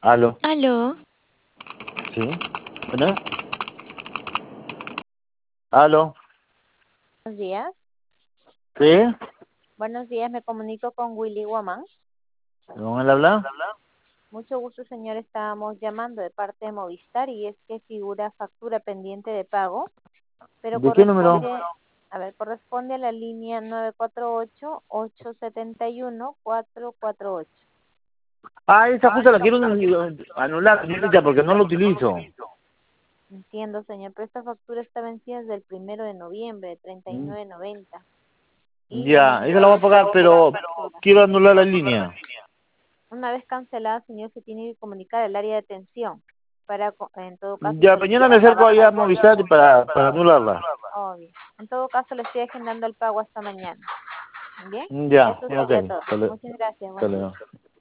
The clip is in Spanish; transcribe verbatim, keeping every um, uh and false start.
Aló, Aló, sí, bueno, aló, Buenos días. sí, Buenos días, me comunico con Willy Woman. ¿con él habla? Mucho gusto, señor. Estábamos llamando de parte de Movistar y es que figura factura pendiente de pago, pero ¿De qué número? corresponde, a ver, corresponde a la línea nueve cuatro ocho, ocho siete uno, cuatro cuatro ocho. Ah, esa justa la quiero eh, anular, señorita, porque no la utilizo. Entiendo, señor, pero esta factura está vencida desde el primero de noviembre, treinta y Mm, nueve noventa. Y la Ya, línea esa la voy a pagar, tiene pero factura. quiero anular la línea. Una vez cancelada, señor, se tiene que comunicar al área de atención para, co- en todo caso, Ya, mañana me solicitar la acerco baja allá a del Movistar servicio. para, para anularla. Obvio. En todo caso, le estoy agendando el pago hasta mañana. Bien, Ya, eso ok, sería todo. hasta luego. Muchas gracias. Hasta Buen día. luego.